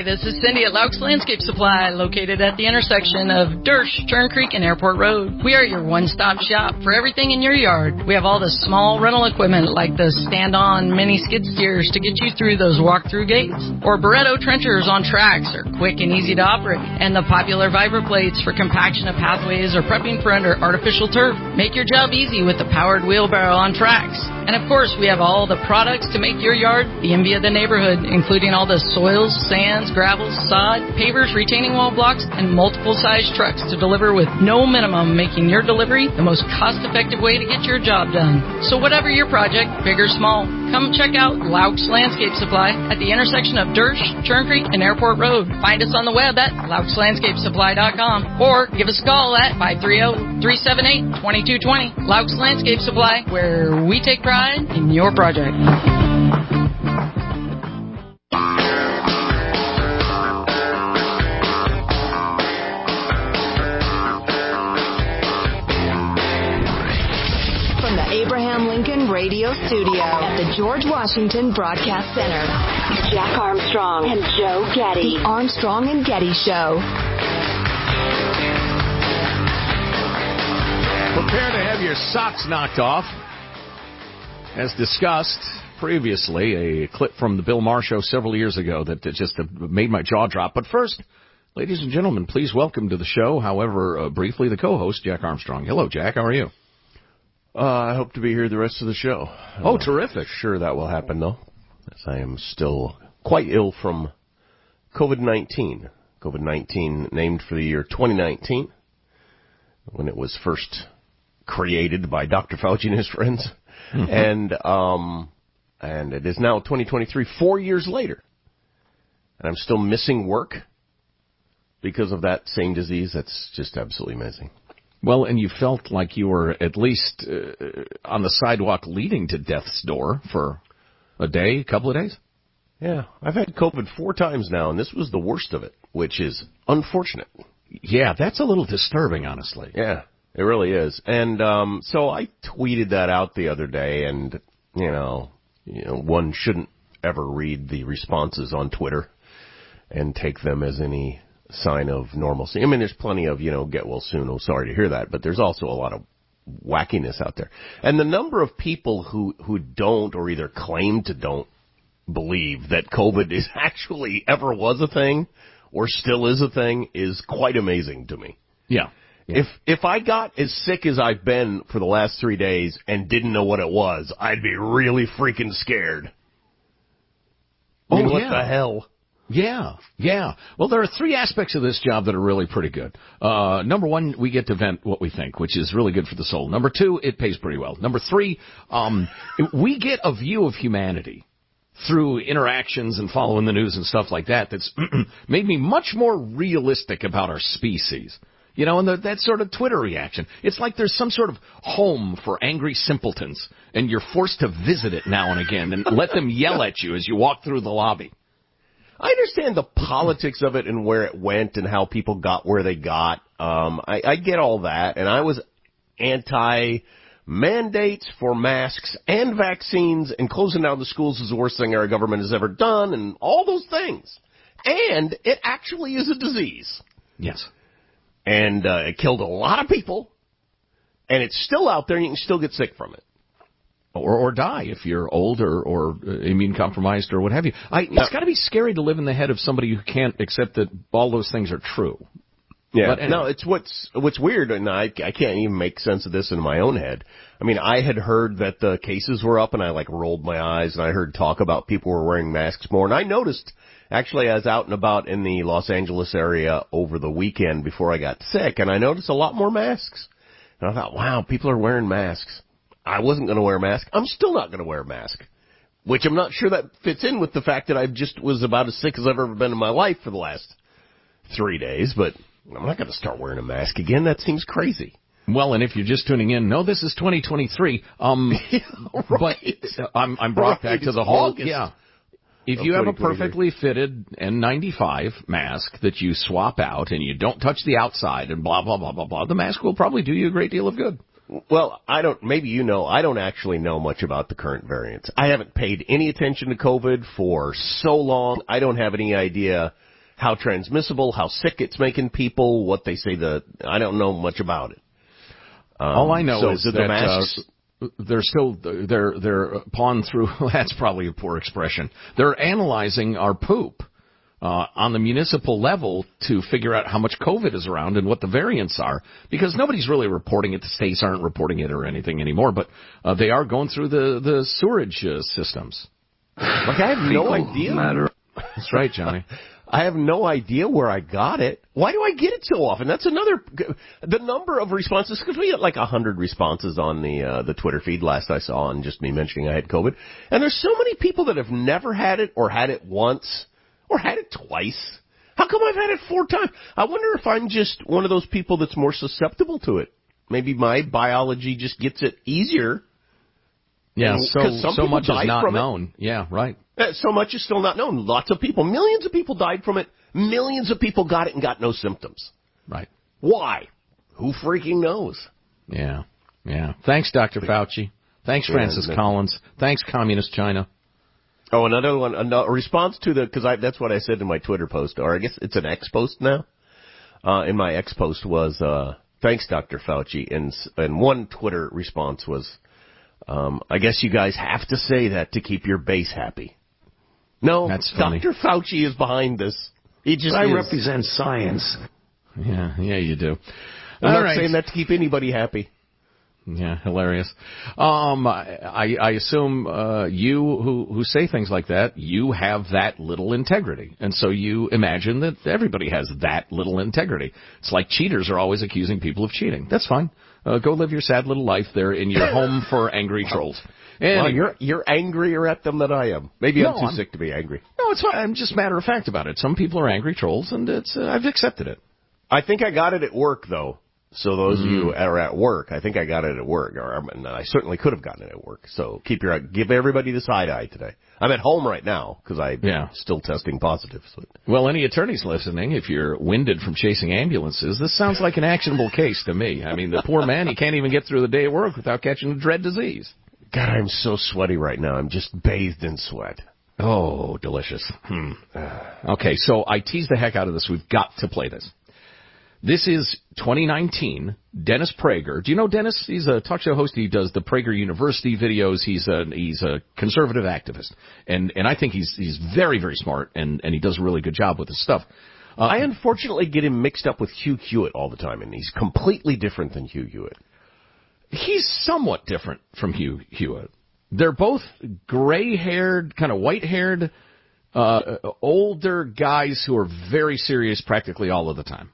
Hi, this is Cindy at Laux Landscape Supply, located at the intersection of Dersh, Churn Creek, and Airport Road. We are your one-stop shop for everything in your yard. We have all the small rental equipment like the stand-on mini skid steers to get you through those walk-through gates, or Barretto trenchers on tracks are quick and easy to operate, and the popular Vibra plates for compaction of pathways or prepping for under artificial turf. Make your job easy with the powered wheelbarrow on tracks. And of course, we have all the products to make your yard the envy of the neighborhood, including all the soils, sands, gravels, sod, pavers, retaining wall blocks, and multiple size trucks to deliver with no minimum, making your delivery the most cost-effective way to get your job done. So whatever your project, big or small, come check out Laux Landscape Supply at the intersection of Dersh, Churn Creek, and Airport Road. Find us on the web at LauxLandscapeSupply.com or give us a call at 530-378-2220. Laux Landscape Supply, where we take pride in your project. From the Abraham Lincoln Radio Studio at the George Washington Broadcast Center, Jack Armstrong and Joe Getty. The Armstrong and Getty Show. Prepare to have your socks knocked off. As discussed previously, a clip from the Bill Maher Show several years ago that just made my jaw drop. But first, ladies and gentlemen, please welcome to the show, however briefly, the co-host, Jack Armstrong. Hello, Jack. How are you? I hope to be here the rest of the show. Oh, terrific. Sure that will happen, though, as I am still quite ill from COVID-19. COVID-19 named for the year 2019, when it was first created by Dr. Fauci and his friends. And it is now 2023, 4 years later. And I'm still missing work because of that same disease. That's just absolutely amazing. Well, and you felt like you were at least on the sidewalk leading to death's door for a day, a couple of days? Yeah, I've had COVID 4 times now, and this was the worst of it, which is unfortunate. Yeah, that's a little disturbing, honestly. Yeah. It really is. And so I tweeted that out the other day, and, you know, one shouldn't ever read the responses on Twitter and take them as any sign of normalcy. I mean, there's plenty of, get well soon, oh, sorry to hear that, but there's also a lot of wackiness out there. And the number of people who don't or either claim to don't believe that COVID is actually ever was a thing or still is a thing is quite amazing to me. Yeah. If I got as sick as I've been for the last 3 days and didn't know what it was, I'd be really freaking scared. What the hell? Yeah. Well, there are 3 aspects of this job that are really pretty good. Number 1, we get to vent what we think, which is really good for the soul. Number 2, it pays pretty well. Number 3, we get a view of humanity through interactions and following the news and stuff like that that's made me much more realistic about our species. And that sort of Twitter reaction. It's like there's some sort of home for angry simpletons, and you're forced to visit it now and again and let them yell at you as you walk through the lobby. I understand the politics of it and where it went and how people got where they got. I get all that, and I was anti-mandates for masks and vaccines, and closing down the schools is the worst thing our government has ever done, and all those things. And it actually is a disease. Yes. And it killed a lot of people, and it's still out there, and you can still get sick from it. Or die if you're old or immune compromised or what have you. It's got to be scary to live in the head of somebody who can't accept that all those things are true. Yeah, but anyway. No, it's what's weird, and I can't even make sense of this in my own head. I mean, I had heard that the cases were up, and I rolled my eyes, and I heard talk about people were wearing masks more, and I noticed. Actually, I was out and about in the Los Angeles area over the weekend before I got sick, and I noticed a lot more masks. And I thought, wow, people are wearing masks. I wasn't going to wear a mask. I'm still not going to wear a mask, which I'm not sure that fits in with the fact that I just was about as sick as I've ever been in my life for the last 3 days, but I'm not going to start wearing a mask again. That seems crazy. Well, and if you're just tuning in, no, this is 2023. Right. But I'm brought back to the whole, August. yeah. If you have a perfectly fitted N95 mask that you swap out and you don't touch the outside and blah, blah, blah, blah, blah, the mask will probably do you a great deal of good. Well, I don't actually know much about the current variants. I haven't paid any attention to COVID for so long. I don't have any idea how transmissible, how sick it's making people, what they say I don't know much about it. All I know is the that masks, they're pawned through. That's probably a poor expression. They're analyzing our poop on the municipal level to figure out how much COVID is around and what the variants are, because nobody's really reporting it. The states aren't reporting it or anything anymore, but they are going through the sewerage systems. Like, I have no idea. That's right, Johnny. I have no idea where I got it. Why do I get it so often? That's the number of responses, because we got like 100 responses on the Twitter feed last I saw on just me mentioning I had COVID. And there's so many people that have never had it or had it once or had it twice. How come I've had it 4 times? I wonder if I'm just one of those people that's more susceptible to it. Maybe my biology just gets it easier. Yeah, so much is not known. It. Yeah, right. So much is still not known. Lots of people, millions of people died from it. Millions of people got it and got no symptoms. Right. Why? Who freaking knows? Yeah. Thanks, Dr. Fauci. Thanks, Francis Collins. Thanks, Communist China. Oh, another one, a response to because that's what I said in my Twitter post, or I guess it's an X post now. In my X post was, thanks, Dr. Fauci. And one Twitter response was, I guess you guys have to say that to keep your base happy. No, that's funny. Dr. Fauci is behind this. He just represent science. Yeah, you do. I'm not saying that to keep anybody happy. Yeah, hilarious. I assume you who say things like that, you have that little integrity. And so you imagine that everybody has that little integrity. It's like cheaters are always accusing people of cheating. That's fine. Go live your sad little life there in your home for angry trolls. Well, you're angrier at them than I am. Maybe I'm too sick to be angry. No, it's fine. I'm just matter of fact about it. Some people are angry trolls, and I've accepted it. I think I got it at work, though. So those of you who are at work, I think I got it at work, and I certainly could have gotten it at work. So give everybody the side eye today. I'm at home right now because I'm still testing positive. So. Well, any attorneys listening, if you're winded from chasing ambulances, this sounds like an actionable case to me. I mean, the poor man, he can't even get through the day at work without catching a dread disease. God, I'm so sweaty right now. I'm just bathed in sweat. Oh, delicious. Okay, so I teased the heck out of this. We've got to play this. This is 2019. Dennis Prager. Do you know Dennis? He's a talk show host. He does the Prager University videos. He's a conservative activist, and I think he's very, very smart, and he does a really good job with his stuff. I unfortunately get him mixed up with Hugh Hewitt all the time, and he's completely different than Hugh Hewitt. He's somewhat different from Hugh Hewitt. They're both gray-haired, kind of white-haired, older guys who are very serious practically all of the time.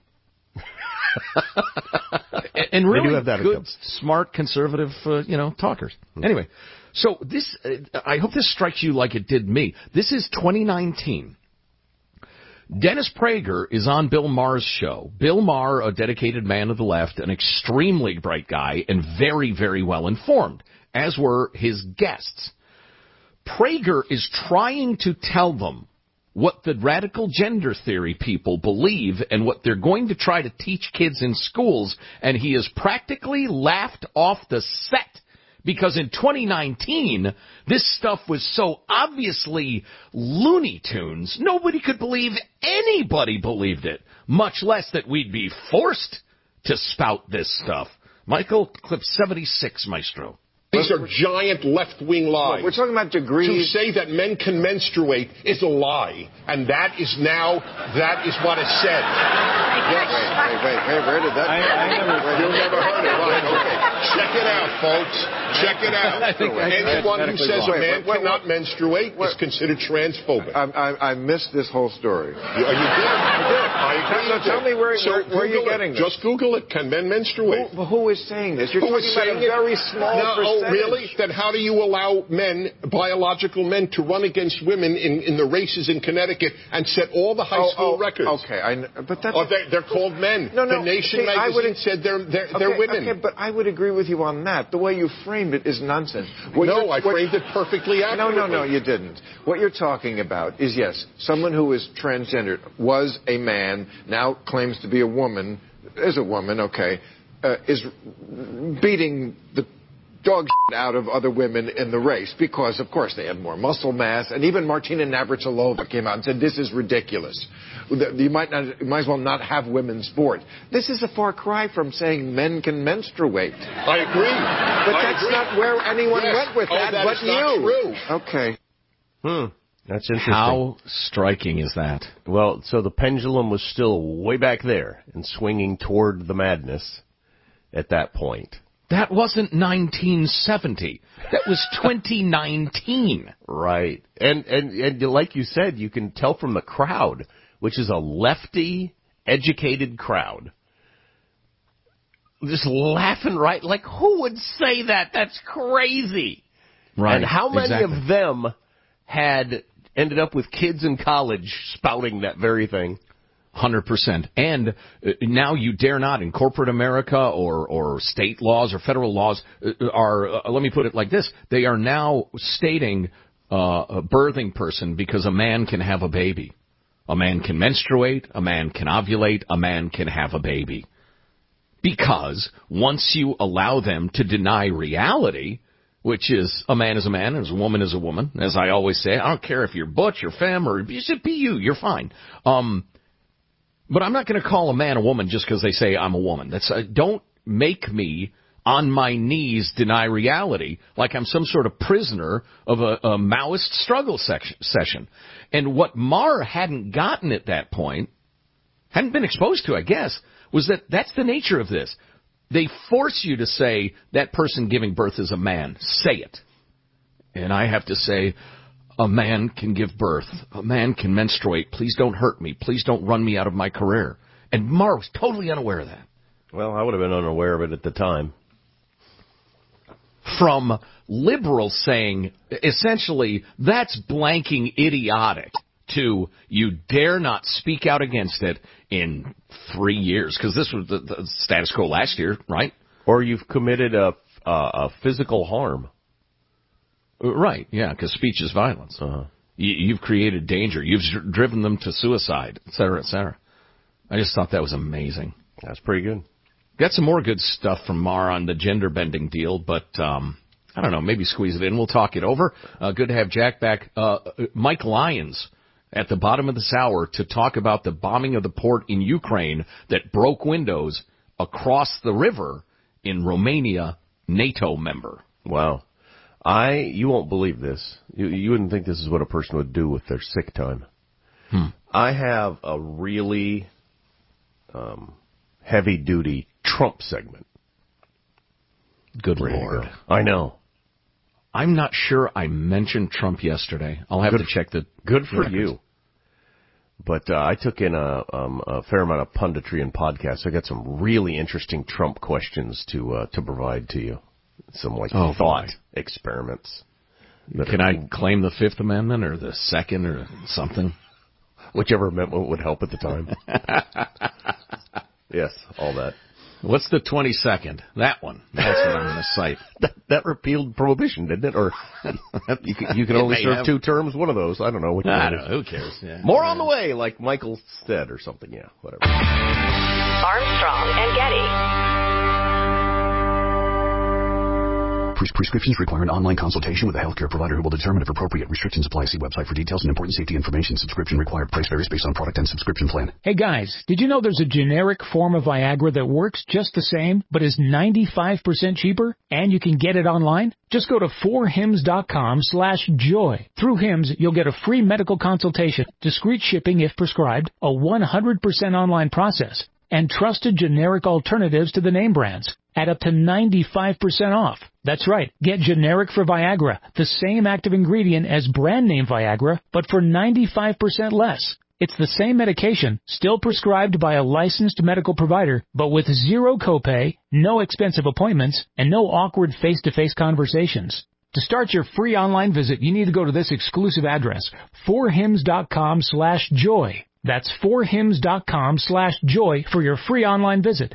And really good, smart, conservative, talkers. Anyway, so this, I hope this strikes you like it did me. This is 2019. Dennis Prager is on Bill Maher's show. Bill Maher, a dedicated man of the left, an extremely bright guy, and very, very well informed, as were his guests. Prager is trying to tell them what the radical gender theory people believe and what they're going to try to teach kids in schools, and he is practically laughed off the set because in 2019, this stuff was so obviously Looney Tunes, nobody could believe anybody believed it, much less that we'd be forced to spout this stuff. Michael, clip 76, Maestro. These are giant left-wing lies. We're talking about degrees. To say that men can menstruate is a lie, and that is what is said. Yes. Wait, where did that come? You've never heard it, right? Okay. Check it out, folks. Check it out. Anyone who says a man cannot menstruate is considered transphobic. I missed this whole story. You did. Tell me where you're getting this. Just Google it. Can men menstruate? Who is saying this? You're talking about a very small percentage. Oh, really? Then how do you allow men, biological men, to run against women in the races in Connecticut and set all the high school records? Okay, but that's... they're called men. No. The Nation magazine said they're women. Okay, but I would agree with you on that. The way you framed it is nonsense. I framed it perfectly accurately. No, you didn't. What you're talking about is, yes, someone who is transgendered, was a man, now claims to be a woman, is a woman, okay, is beating the dog shit out of other women in the race because, of course, they have more muscle mass. And even Martina Navratilova came out and said, this is ridiculous. You might as well not have women's sport. This is a far cry from saying men can menstruate. I agree. But that's not where anyone went with that, but you. Okay. That's interesting. How striking is that? Well, so the pendulum was still way back there and swinging toward the madness at that point. That wasn't 1970. That was 2019. Right. And like you said, you can tell from the crowd, which is a lefty, educated crowd, just laughing right. Like, who would say that? That's crazy. Right. And how many exactly. of them had ended up with kids in college spouting that very thing? 100%. And now you dare not, in corporate America or state laws or federal laws, let me put it like this, they are now stating a birthing person because a man can have a baby. A man can menstruate, a man can ovulate, a man can have a baby. Because once you allow them to deny reality, which is a man is a man, and a woman is a woman, as I always say, I don't care if you're butch or femme or you should be you're fine. But I'm not going to call a man a woman just because they say I'm a woman. Don't make me on my knees deny reality like I'm some sort of prisoner of a Maoist struggle session. And what Maher hadn't gotten at that point, hadn't been exposed to, I guess, was that that's the nature of this. They force you to say that person giving birth is a man. Say it. And I have to say, a man can give birth. A man can menstruate. Please don't hurt me. Please don't run me out of my career. And Maher was totally unaware of that. Well, I would have been unaware of it at the time. From liberals saying, essentially, that's blanking idiotic, to you dare not speak out against it in 3 years. Because this was the status quo last year, right? Or you've committed a physical harm. Right, yeah, because speech is violence. You've created danger. You've driven them to suicide, et cetera, et cetera. I just thought that was amazing. That's pretty good. Got some more good stuff from Maher on the gender-bending deal, but I don't know, maybe squeeze it in. We'll talk it over. Good to have Jack back. Mike Lyons at the bottom of this hour to talk about the bombing of the port in Ukraine that broke windows across the river in Romania, NATO member. Wow. You won't believe this. You wouldn't think this is what a person would do with their sick time. I have a really heavy-duty Trump segment. Good Lord. I know. I'm not sure I mentioned Trump yesterday. I'll have to check the Good for records. you. But I took in a fair amount of punditry and podcasts. I got some really interesting Trump questions to provide to you. Some thought experiments. Can I claim the Fifth Amendment or the Second or something? Whichever amendment would help at the time. Yes, all that. What's the 22nd? That one. That's what I'm going to cite. That repealed prohibition, didn't it? Or you can only serve 2 terms. One of those. I don't know. I don't know. Who cares? Yeah. More on the way, like Michael said or something. Yeah, whatever. Armstrong and Getty. Prescriptions require an online consultation with a healthcare provider who will determine if appropriate. Restrictions apply. See website for details and important safety information. Subscription required. Price varies based on product and subscription plan. Hey guys, did you know there's a generic form of Viagra that works just the same, but is 95% cheaper? And you can get it online? Just go to 4hims.com/joy. Through Hims, you'll get a free medical consultation, discreet shipping if prescribed, a 100% online process, and trusted generic alternatives to the name brands at up to 95% off. That's right. Get generic for Viagra, the same active ingredient as brand name Viagra, but for 95% less. It's the same medication, still prescribed by a licensed medical provider, but with zero copay, no expensive appointments, and no awkward face-to-face conversations. To start your free online visit, you need to go to this exclusive address, 4hims.com/joy. That's 4hims.com/joy for your free online visit.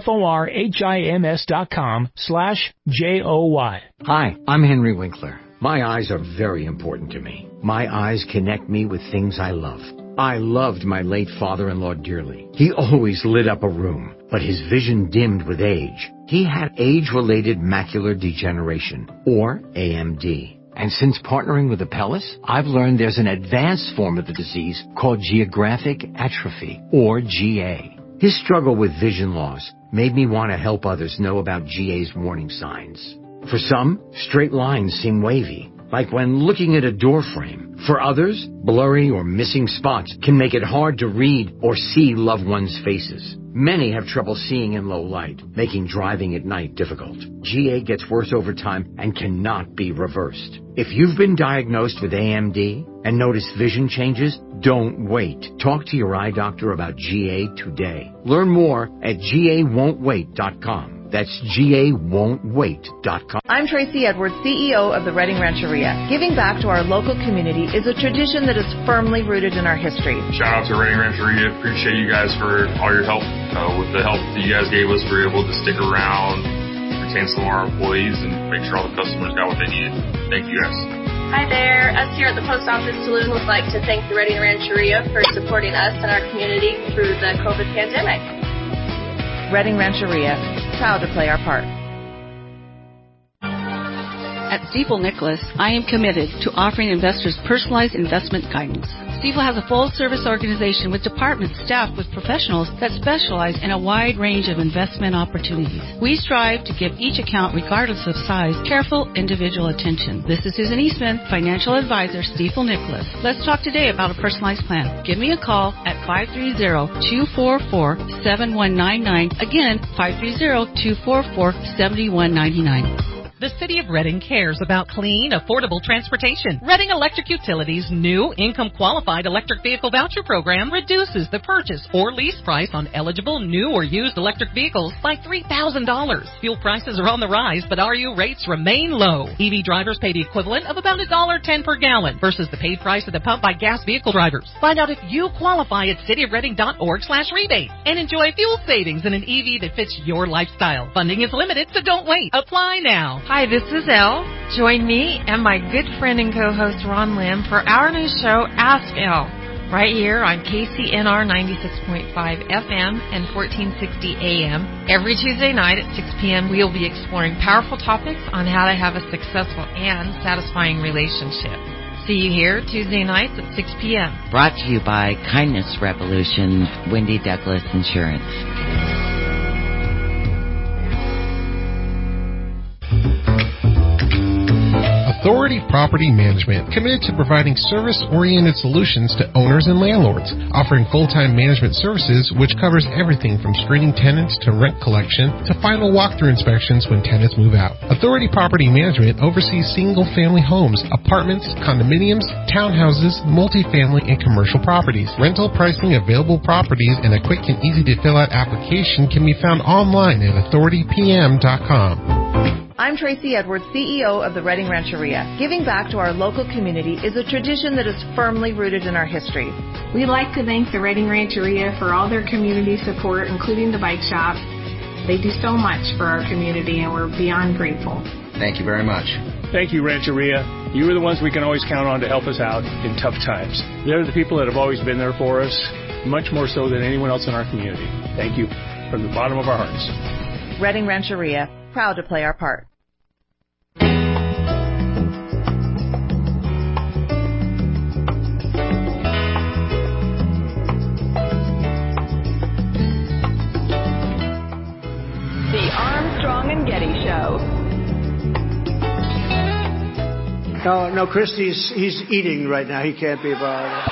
FORHIMS.com/JOY. Hi, I'm Henry Winkler. My eyes are very important to me. My eyes connect me with things I love. I loved my late father-in-law dearly. He always lit up a room. but his vision dimmed with age. He had age-related macular degeneration, or AMD. And since partnering with Apellis, I've learned there's an advanced form of the disease called geographic atrophy, or GA. His struggle with vision loss made me want to help others know about GA's warning signs. For some, straight lines seem wavy, like when looking at a door frame. For others, blurry or missing spots can make it hard to read or see loved ones' faces. Many have trouble seeing in low light, making driving at night difficult. GA gets worse over time and cannot be reversed. If you've been diagnosed with AMD and notice vision changes, don't wait. Talk to your eye doctor about GA today. Learn more at GAWon'tWait.com. That's GAWon'tWait.com. I'm Tracy Edwards, CEO of the Redding Rancheria. Giving back to our local community is a tradition that is firmly rooted in our history. Shout out to Redding Rancheria. Appreciate you guys for all your help. With the help that you guys gave us, we were able to stick around, retain some of our employees, and make sure all the customers got what they needed. Thank you guys. Hi there. Us here at the Post Office Saloon would like to thank the Redding Rancheria for supporting us and our community through the COVID pandemic. Redding Rancheria, proud to play our part. At Stifel Nicholas, I am committed to offering investors personalized investment guidance. Stifel has a full-service organization with departments staffed with professionals that specialize in a wide range of investment opportunities. We strive to give each account, regardless of size, careful individual attention. This is Susan Eastman, Financial Advisor, Stifel Nicholas. Let's talk today about a personalized plan. Give me a call at 530-244-7199. Again, 530-244-7199. The City of Redding cares about clean, affordable transportation. Redding Electric Utilities' new income-qualified electric vehicle voucher program reduces the purchase or lease price on eligible new or used electric vehicles by $3,000. Fuel prices are on the rise, but RU rates remain low. EV drivers pay the equivalent of about $1.10 per gallon versus the paid price at the pump by gas vehicle drivers. Find out if you qualify at cityofredding.org/rebate and enjoy fuel savings in an EV that fits your lifestyle. Funding is limited, so don't wait. Apply now. Hi, this is Elle. Join me and my good friend and co-host Ron Lim for our new show, Ask Elle, right here on KCNR 96.5 FM and 1460 AM. Every Tuesday night at 6 p.m., we will be exploring powerful topics on how to have a successful and satisfying relationship. See you here Tuesday nights at 6 p.m. Brought to you by Kindness Revolution, Wendy Douglas Insurance. Authority Property Management, committed to providing service-oriented solutions to owners and landlords, offering full-time management services which covers everything from screening tenants to rent collection to final walkthrough inspections when tenants move out. Authority Property Management oversees single-family homes, apartments, condominiums, townhouses, multifamily, and commercial properties. Rental pricing, available properties, and a quick and easy-to-fill-out application can be found online at authoritypm.com. I'm Tracy Edwards, CEO of the Redding Rancheria. Giving back to our local community is a tradition that is firmly rooted in our history. We'd like to thank the Redding Rancheria for all their community support, including the bike shop. They do so much for our community, and we're beyond grateful. Thank you very much. Thank you, Rancheria. You are the ones we can always count on to help us out in tough times. They're the people that have always been there for us, much more so than anyone else in our community. Thank you from the bottom of our hearts. Redding Rancheria, proud to play our part. The Armstrong and Getty Show. No, Christy's he's eating right now. He can't be bothered.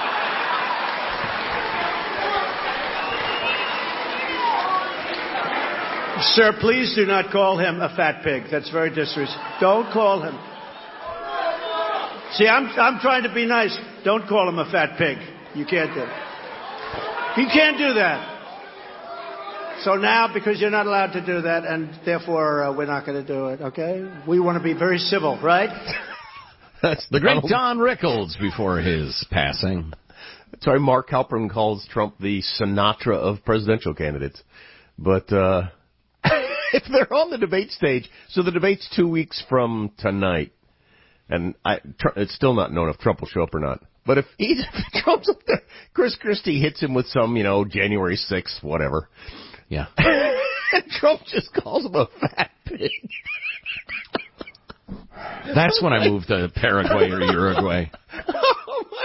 Sir, please do not call him a fat pig. That's very disrespectful. Don't call him. See, I'm trying to be nice. Don't call him a fat pig. You can't do it. You can't do that. So now, because you're not allowed to do that, and therefore we're not going to do it, okay? We want to be very civil, right? That's the great Don Rickles before his passing. Sorry, Mark Halperin calls Trump the Sinatra of presidential candidates. But if they're on the debate stage, so the debate's 2 weeks from tonight, and it's still not known if Trump will show up or not. But if Trump's up there, Chris Christie hits him with some, January 6th, whatever. Yeah. And Trump just calls him a fat pig. That's when I moved to Paraguay or Uruguay. Oh, my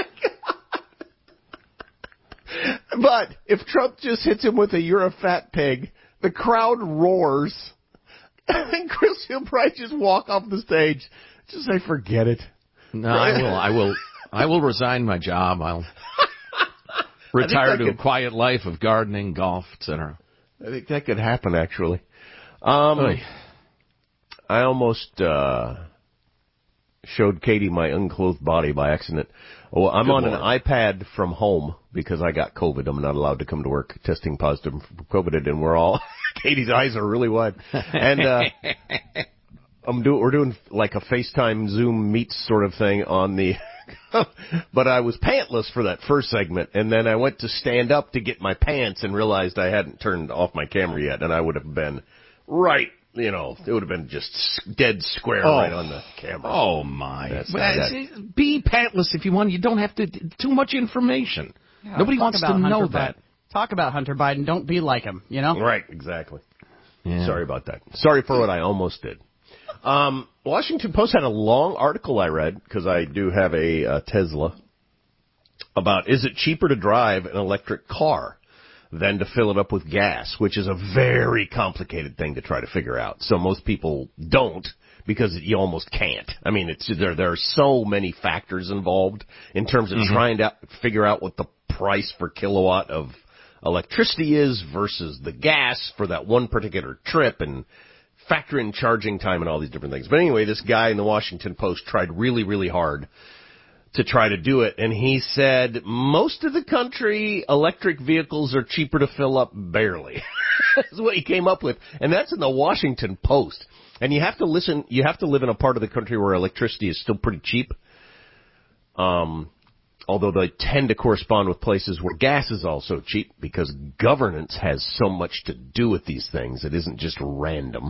God. But if Trump just hits him with a "you're a fat pig," the crowd roars. And Chris, he'll probably just walk off the stage. Just say, forget it. No, I will resign my job. I'll retire to a quiet life of gardening, golf, etc. I think that could happen, actually. I almost showed Katie my unclothed body by accident. Well, I'm on an iPad from home because I got COVID. I'm not allowed to come to work testing positive for COVID, and we're all Katie's eyes are really wide. And we're doing like a FaceTime Zoom Meets sort of thing on the but I was pantless for that first segment, and then I went to stand up to get my pants and realized I hadn't turned off my camera yet, and I would have been right, it would have been just dead square right on the camera. Oh, my. Be pantless if you want. You don't have to, too much information. Yeah, Nobody wants to know that. Talk about Hunter Biden. Don't be like him, Right, exactly. Yeah. Sorry about that. Sorry for what I almost did. Washington Post had a long article I read, because I do have a Tesla, about is it cheaper to drive an electric car than to fill it up with gas, which is a very complicated thing to try to figure out. So most people don't, because you almost can't. I mean, there are so many factors involved in terms of trying to figure out what the price per kilowatt of electricity is versus the gas for that one particular trip, and factor in charging time and all these different things. But anyway, this guy in the Washington Post tried really, really hard to try to do it, and he said most of the country, electric vehicles are cheaper to fill up barely. That's what he came up with, and that's in the Washington Post. And you have to live in a part of the country where electricity is still pretty cheap, although they tend to correspond with places where gas is also cheap, because governance has so much to do with these things. It isn't just random.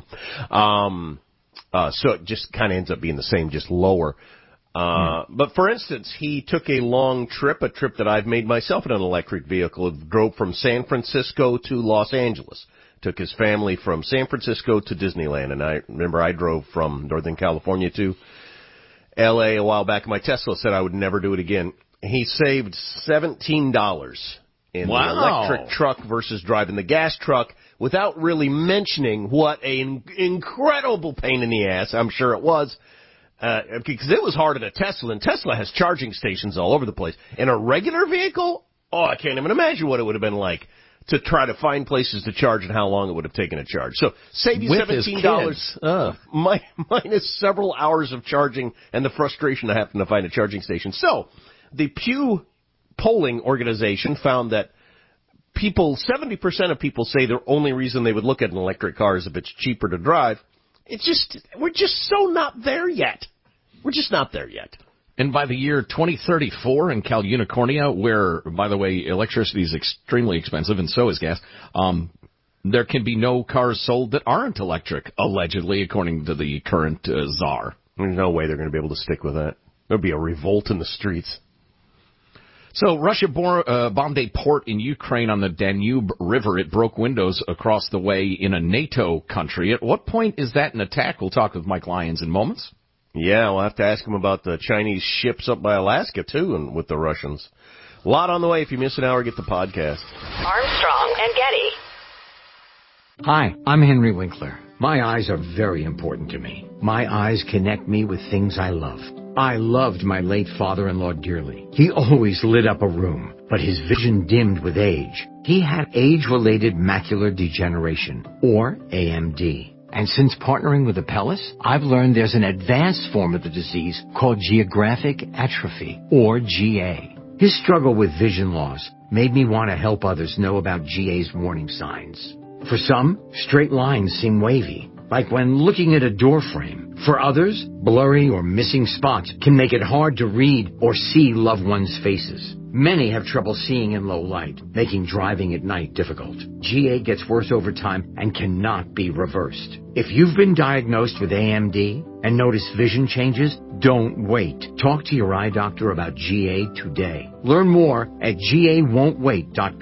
So it just kind of ends up being the same, just lower. But for instance, he took a long trip, a trip that I've made myself in an electric vehicle. It drove from San Francisco to Los Angeles. Took his family from San Francisco to Disneyland. And I remember I drove from Northern California to L.A. a while back. My Tesla said I would never do it again. He saved $17 in the electric truck versus driving the gas truck, without really mentioning what an incredible pain in the ass I'm sure it was. Because it was hard in a Tesla, and Tesla has charging stations all over the place. In a regular vehicle, I can't even imagine what it would have been like to try to find places to charge and how long it would have taken to charge. So save you $17 minus several hours of charging and the frustration of having to find a charging station. So the Pew polling organization found that 70% of people say the only reason they would look at an electric car is if it's cheaper to drive. We're just so not there yet. We're just not there yet. And by the year 2034 in Cal Unicornia, where, by the way, electricity is extremely expensive and so is gas, there can be no cars sold that aren't electric, allegedly, according to the current czar. There's no way they're going to be able to stick with that. There'll be a revolt in the streets. So Russia bombed a port in Ukraine on the Danube River. It broke windows across the way in a NATO country. At what point is that an attack? We'll talk with Mike Lyons in moments. Yeah, we'll have to ask him about the Chinese ships up by Alaska, too, and with the Russians. A lot on the way. If you miss an hour, get the podcast. Armstrong and Getty. Hi, I'm Henry Winkler. My eyes are very important to me. My eyes connect me with things I love. I loved my late father-in-law dearly. He always lit up a room, but his vision dimmed with age. He had age-related macular degeneration, or AMD. And since partnering with Apellis, I've learned there's an advanced form of the disease called geographic atrophy, or GA. His struggle with vision loss made me want to help others know about GA's warning signs. For some, straight lines seem wavy, like when looking at a door frame. For others, blurry or missing spots can make it hard to read or see loved ones' faces. Many have trouble seeing in low light, making driving at night difficult. GA gets worse over time and cannot be reversed. If you've been diagnosed with AMD and notice vision changes, don't wait. Talk to your eye doctor about GA today. Learn more at GAWon'tWait.com.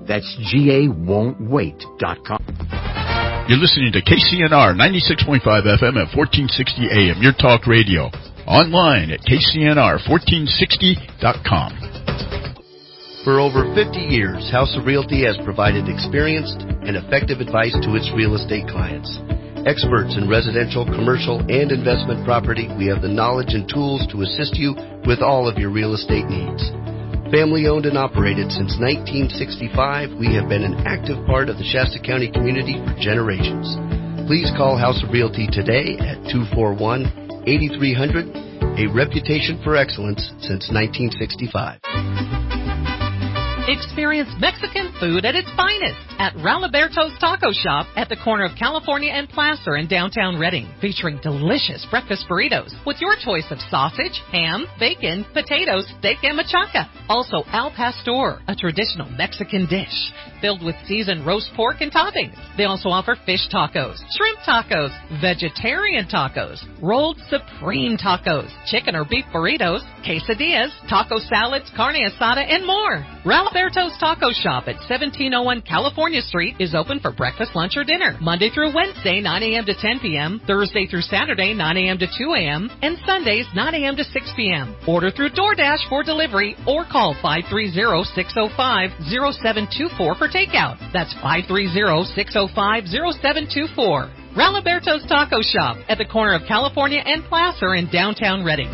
That's GAWon'tWait.com. You're listening to KCNR 96.5 FM at 1460 AM, your talk radio. Online at KCNR1460.com. For over 50 years, House of Realty has provided experienced and effective advice to its real estate clients. Experts in residential, commercial, and investment property, we have the knowledge and tools to assist you with all of your real estate needs. Family owned and operated since 1965, we have been an active part of the Shasta County community for generations. Please call House of Realty today at 241-8300, a reputation for excellence since 1965. Experience Mexican food at its finest at Raliberto's Taco Shop at the corner of California and Placer in downtown Redding, featuring delicious breakfast burritos with your choice of sausage, ham, bacon, potatoes, steak, and machaca. Also, Al Pastor, a traditional Mexican dish filled with seasoned roast pork and toppings. They also offer fish tacos, shrimp tacos, vegetarian tacos, rolled supreme tacos, chicken or beef burritos, quesadillas, taco salads, carne asada, and more. Raliberto's Taco Shop at 1701 California Street is open for breakfast, lunch, or dinner, Monday through Wednesday, 9 a.m. to 10 p.m., Thursday through Saturday, 9 a.m. to 2 a.m., and Sundays, 9 a.m. to 6 p.m. Order through DoorDash for delivery or call 530-605-0724 for takeout. That's 530-605-0724. Raliberto's Taco Shop at the corner of California and Placer in downtown Redding.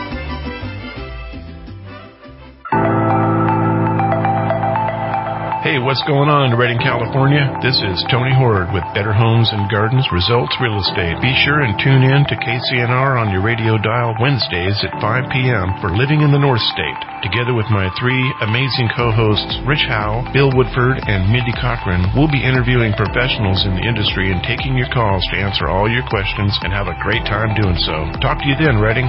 Hey, what's going on in Redding, California? This is Tony Horde with Better Homes and Gardens Results Real Estate. Be sure and tune in to KCNR on your radio dial Wednesdays at 5 p.m. for Living in the North State. Together with my three amazing co-hosts, Rich Howe, Bill Woodford, and Mindy Cochran, we'll be interviewing professionals in the industry and taking your calls to answer all your questions and have a great time doing so. Talk to you then, Redding.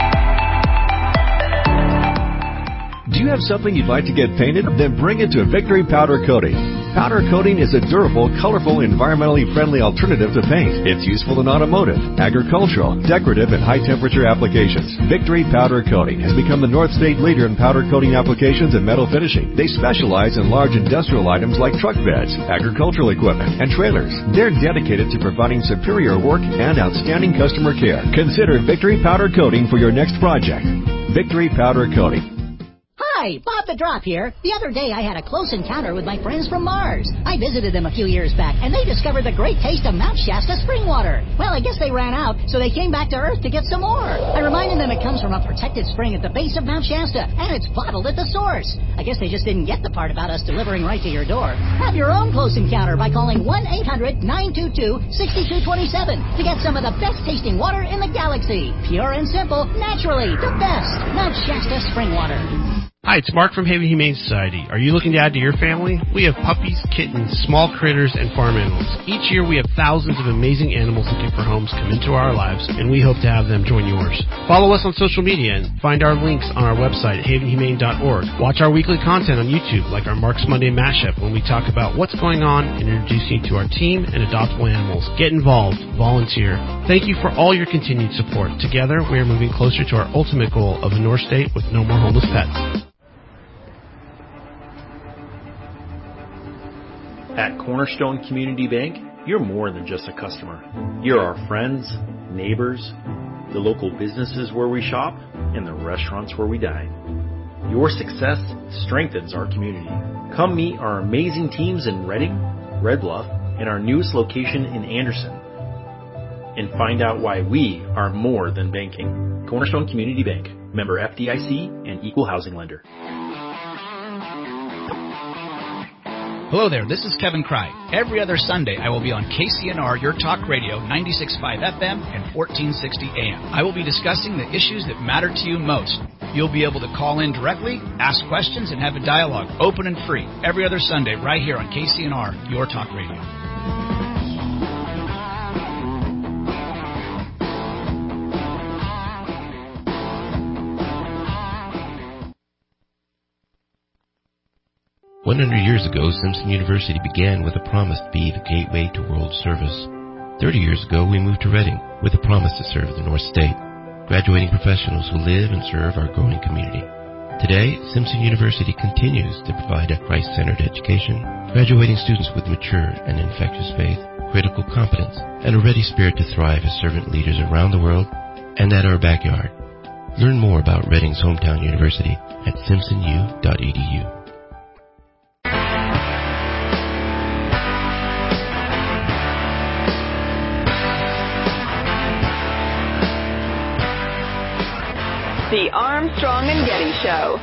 Do you have something you'd like to get painted? Then bring it to Victory Powder Coating. Powder coating is a durable, colorful, environmentally friendly alternative to paint. It's useful in automotive, agricultural, decorative, and high-temperature applications. Victory Powder Coating has become the North State leader in powder coating applications and metal finishing. They specialize in large industrial items like truck beds, agricultural equipment, and trailers. They're dedicated to providing superior work and outstanding customer care. Consider Victory Powder Coating for your next project. Victory Powder Coating. Hi, Bob the Drop here. The other day I had a close encounter with my friends from Mars. I visited them a few years back, and they discovered the great taste of Mount Shasta spring water. Well, I guess they ran out, so they came back to Earth to get some more. I reminded them it comes from a protected spring at the base of Mount Shasta, and it's bottled at the source. I guess they just didn't get the part about us delivering right to your door. Have your own close encounter by calling 1-800-922-6227 to get some of the best tasting water in the galaxy. Pure and simple, naturally, the best. Mount Shasta spring water. Hi, it's Mark from Haven Humane Society. Are you looking to add to your family? We have puppies, kittens, small critters, and farm animals. Each year we have thousands of amazing animals looking for homes come into our lives, and we hope to have them join yours. Follow us on social media and find our links on our website at havenhumane.org. Watch our weekly content on YouTube, like our Mark's Monday Mashup, when we talk about what's going on and introduce you to our team and adoptable animals. Get involved. Volunteer. Thank you for all your continued support. Together, we are moving closer to our ultimate goal of a North State with no more homeless pets. At Cornerstone Community Bank, you're more than just a customer. You're our friends, neighbors, the local businesses where we shop, and the restaurants where we dine. Your success strengthens our community. Come meet our amazing teams in Redding, Red Bluff, and our newest location in Anderson. And find out why we are more than banking. Cornerstone Community Bank, member FDIC and equal housing lender. Hello there, this is Kevin Cry. Every other Sunday, I will be on KCNR, Your Talk Radio, 96.5 FM and 1460 AM. I will be discussing the issues that matter to you most. You'll be able to call in directly, ask questions, and have a dialogue, open and free, every other Sunday right here on KCNR, Your Talk Radio. Years ago, Simpson University began with a promise to be the gateway to world service. 30 years ago, we moved to Redding with a promise to serve the North State, graduating professionals who live and serve our growing community. Today, Simpson University continues to provide a Christ-centered education, graduating students with mature and infectious faith, critical competence, and a ready spirit to thrive as servant leaders around the world and at our backyard. Learn more about Reading's hometown university at simpsonu.edu. The Armstrong and Getty Show.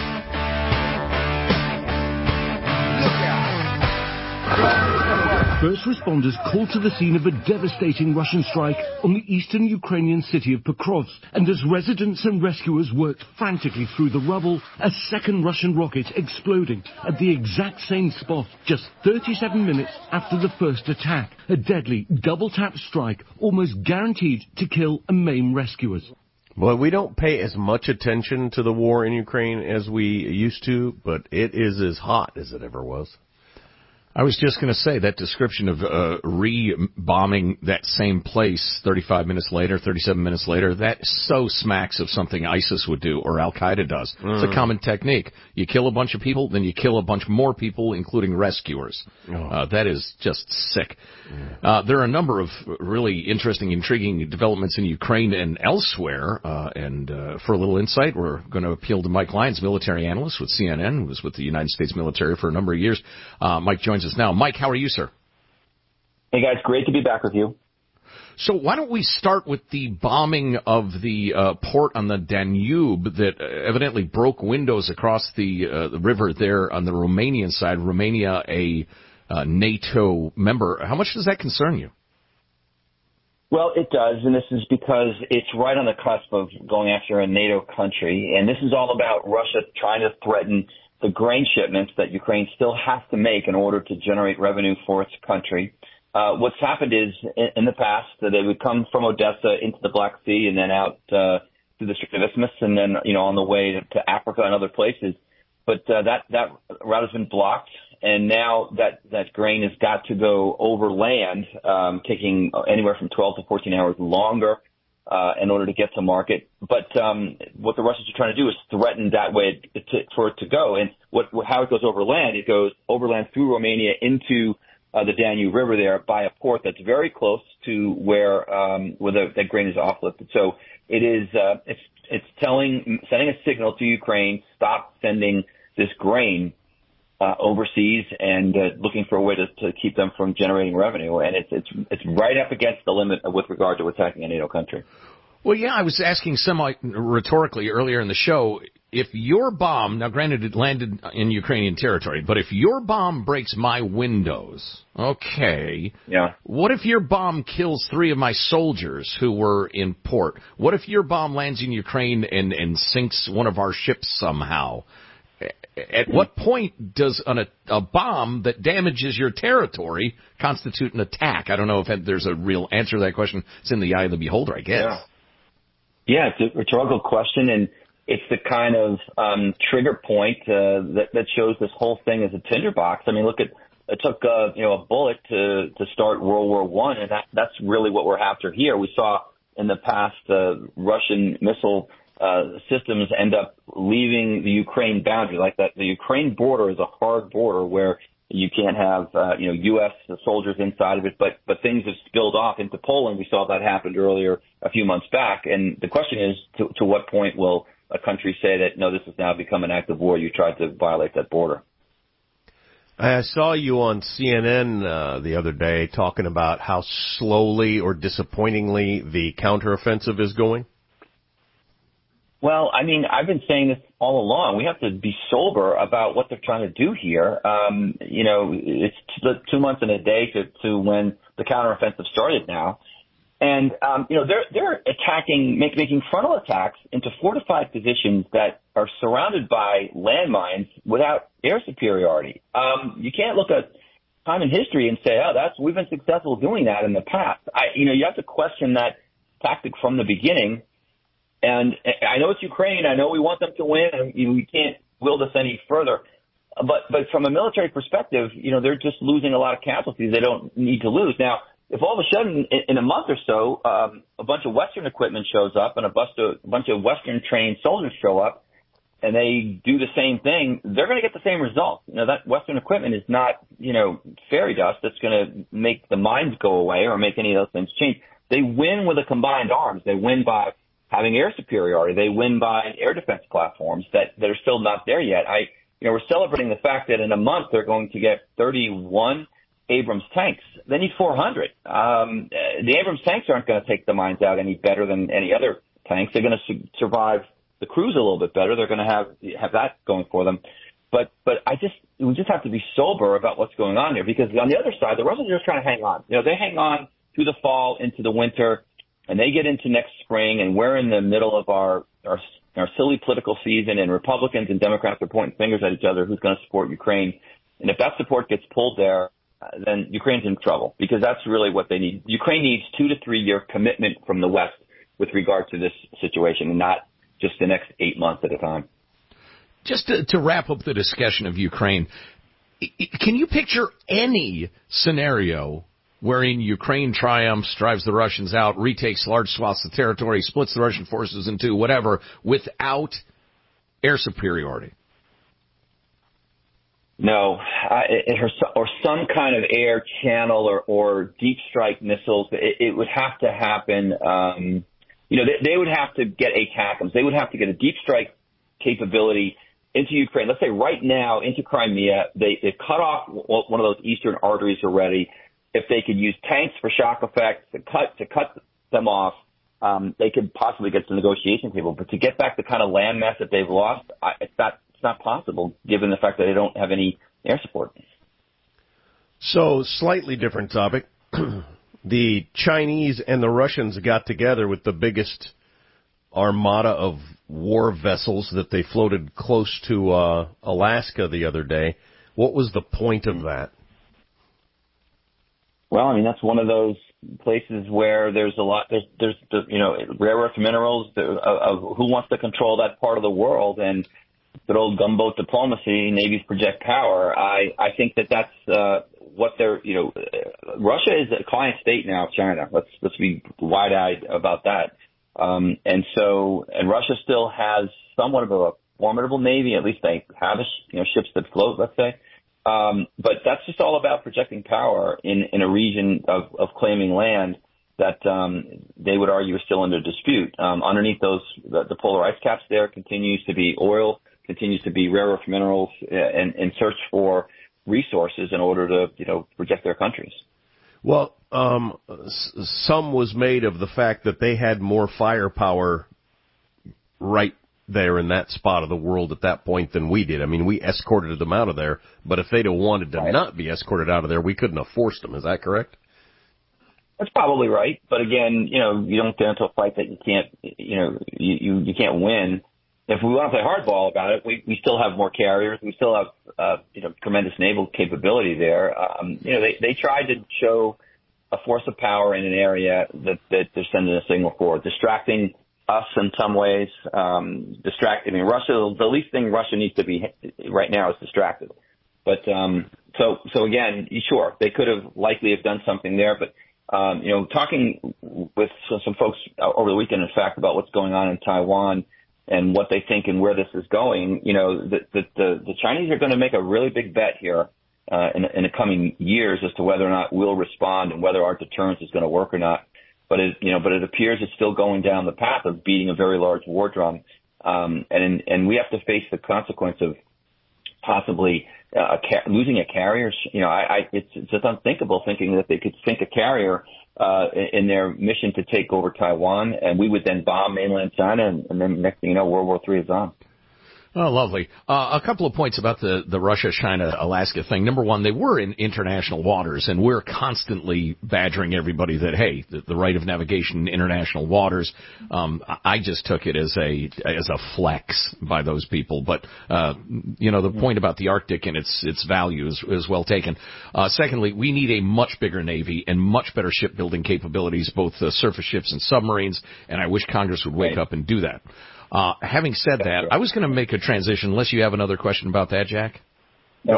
First responders called to the scene of a devastating Russian strike on the eastern Ukrainian city of Pokrovsk. And as residents and rescuers worked frantically through the rubble, a second Russian rocket exploding at the exact same spot just 37 minutes after the first attack. A deadly double-tap strike almost guaranteed to kill and maim rescuers. Well, we don't pay as much attention to the war in Ukraine as we used to, but it is as hot as it ever was. I was just going to say that description of re-bombing that same place 35 minutes later, 37 minutes later, that so smacks of something ISIS would do or Al-Qaeda does. It's a common technique. You kill a bunch of people, then you kill a bunch more people, including rescuers. That is just sick. There are a number of really interesting, intriguing developments in Ukraine and elsewhere. And for a little insight, we're going to appeal to Mike Lyons, military analyst with CNN, who was with the United States military for a number of years. Mike joins us now. Mike, how are you, sir? Hey, guys. Great to be back with you. So why don't we start with the bombing of the port on the Danube that evidently broke windows across the river there on the Romanian side, Romania, a NATO member. How much does that concern you? Well, it does, and this is because it's right on the cusp of going after a NATO country, and this is all about Russia trying to threaten the grain shipments that Ukraine still has to make in order to generate revenue for its country. What's happened is, in the past, that they would come from Odessa into the Black Sea and then out through the Strait of Isthmus and then, on the way to Africa and other places. But that route has been blocked, and now that grain has got to go overland, taking anywhere from 12 to 14 hours longer in order to get to market. But what the Russians are trying to do is threaten that way for it to go. And how it goes overland, it goes overland through Romania into the Danube River there by a port that's very close to where that grain is offlifted. So it is it's sending a signal to Ukraine, stop sending this grain overseas and looking for a way to keep them from generating revenue. And it's right up against the limit with regard to attacking a NATO country. Well, yeah, I was asking semi-rhetorically earlier in the show, if your bomb, now granted it landed in Ukrainian territory, but if your bomb breaks my windows, okay. Yeah. What if your bomb kills 3 of my soldiers who were in port? What if your bomb lands in Ukraine and sinks one of our ships somehow? At what point does a bomb that damages your territory constitute an attack? I don't know if there's a real answer to that question. It's in the eye of the beholder, I guess. Yeah, it's a rhetorical question, and it's the kind of trigger point that shows this whole thing as a tinderbox. I mean, look, it took a bullet to start World War I, and that's really what we're after here. We saw in the past Russian missile systems end up leaving the Ukraine boundary. Like that, the Ukraine border is a hard border where you can't have U.S. soldiers inside of it, but things have spilled off into Poland. We saw that happened earlier a few months back, and the question is, to what point will a country say that no, this has now become an act of war? You tried to violate that border. I saw you on CNN the other day talking about how slowly or disappointingly the counteroffensive is going. Well, I mean, I've been saying this all along. We have to be sober about what they're trying to do here. It's 2 months and a day to when the counteroffensive started now. And, they're attacking, making frontal attacks into fortified positions that are surrounded by landmines without air superiority. You can't look at time in history and say, we've been successful doing that in the past. You have to question that tactic from the beginning. And I know it's Ukraine. I know we want them to win, and we can't will this any further. But from a military perspective, they're just losing a lot of casualties they don't need to lose. Now, if all of a sudden in a month or so, a bunch of Western equipment shows up and a bunch of Western trained soldiers show up, and they do the same thing, they're going to get the same result. That Western equipment is not, fairy dust that's going to make the mines go away or make any of those things change. They win with a combined arms. They win by having air superiority. They win by air defense platforms that are still not there yet. We're celebrating the fact that in a month they're going to get 31 Abrams tanks. They need 400. The Abrams tanks aren't going to take the mines out any better than any other tanks. They're going to survive the cruise a little bit better. They're going to have that going for them. But we just have to be sober about what's going on here, because on the other side, the Russians are just trying to hang on. They hang on through the fall into the winter, and they get into next spring, and we're in the middle of our silly political season, and Republicans and Democrats are pointing fingers at each other who's going to support Ukraine. And if that support gets pulled there, then Ukraine's in trouble, because that's really what they need. Ukraine needs 2 to 3 year commitment from the West with regard to this situation, and not just the next 8 months at a time. Just to wrap up the discussion of Ukraine, can you picture any scenario wherein Ukraine triumphs, drives the Russians out, retakes large swaths of territory, splits the Russian forces in two, whatever, without air superiority? No, or some kind of air channel or deep strike missiles. It would have to happen. They would have to get ATACMS. They would have to get a deep strike capability into Ukraine. Let's say right now into Crimea. They've cut off one of those eastern arteries already. If they could use tanks for shock effects to cut them off, they could possibly get to the negotiation table. But to get back the kind of landmass that they've lost, it's not possible, given the fact that they don't have any air support. So, slightly different topic. The Chinese and the Russians got together with the biggest armada of war vessels that they floated close to Alaska the other day. What was the point of that? Well, that's one of those places where there's a lot, there's rare earth minerals, of who wants to control that part of the world, and good old gunboat diplomacy, navies project power. I think that's what they're, Russia is a client state now of China. Let's be wide-eyed about that. And Russia still has somewhat of a formidable navy. At least they have ships that float, let's say. But that's just all about projecting power in a region of claiming land that they would argue is still under dispute. Underneath the polar ice caps there continues to be oil, continues to be rare earth minerals, and search for resources in order to protect their countries. Well, some was made of the fact that they had more firepower right there in that spot of the world at that point than we did. We escorted them out of there, but if they'd have wanted to not be escorted out of there, we couldn't have forced them. Is that correct? That's probably right. But again, you don't get into a fight that you can't, you can't win. If we want to play hardball about it, we still have more carriers. We still have, tremendous naval capability there. They tried to show a force of power in an area that they're sending a signal for, distracting us in some ways, Russia, the least thing Russia needs to be right now is distracted. But, so again, sure, they could have likely have done something there, but, talking with some folks over the weekend, in fact, about what's going on in Taiwan and what they think and where this is going, the Chinese are going to make a really big bet here, in the coming years as to whether or not we'll respond and whether our deterrence is going to work or not. But it appears it's still going down the path of beating a very large war drum. And we have to face the consequence of possibly, losing a carrier. It's just unthinkable thinking that they could sink a carrier, in their mission to take over Taiwan, and we would then bomb mainland China, and then next thing you know, World War III is on. Oh, lovely. A couple of points about the Russia-China-Alaska thing. Number one, they were in international waters, and we're constantly badgering everybody that, hey, the right of navigation in international waters. I just took it as a flex by those people. But, the point about the Arctic and its value is well taken. Secondly, we need a much bigger Navy and much better shipbuilding capabilities, both surface ships and submarines, and I wish Congress would wake up and do that. Having said that, I was going to make a transition, unless you have another question about that, Jack? No.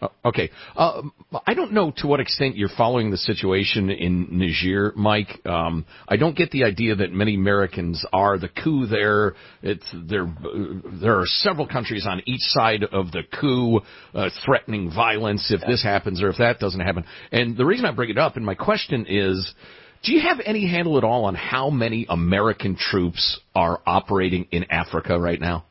Okay. I don't know to what extent you're following the situation in Niger, Mike. I don't get the idea that many Americans are. The coup there, there are several countries on each side of the coup threatening violence if this happens or if that doesn't happen. And the reason I bring it up, and my question is, do you have any handle at all on how many American troops are operating in Africa right now?